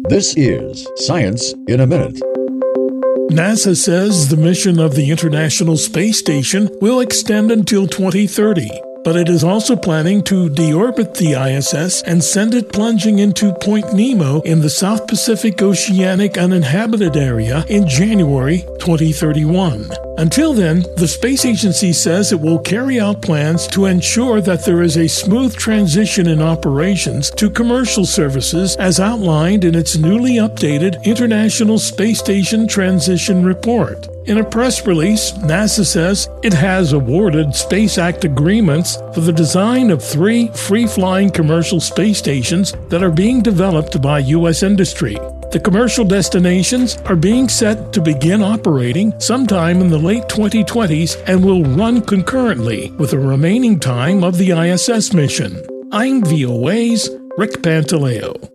This is Science in a Minute. NASA says the mission of the International Space Station will extend until 2030, but it is also planning to deorbit the ISS and send it plunging into Point Nemo in the South Pacific Oceanic Uninhabited Area in January 2031. Until then, the space agency says it will carry out plans to ensure that there is a smooth transition in operations to commercial services as outlined in its newly updated International Space Station Transition Report. In a press release, NASA says it has awarded Space Act agreements for the design of 3 free-flying commercial space stations that are being developed by U.S. industry. The commercial destinations are being set to begin operating sometime in the late 2020s and will run concurrently with the remaining time of the ISS mission. I'm VOA's Rick Pantaleo.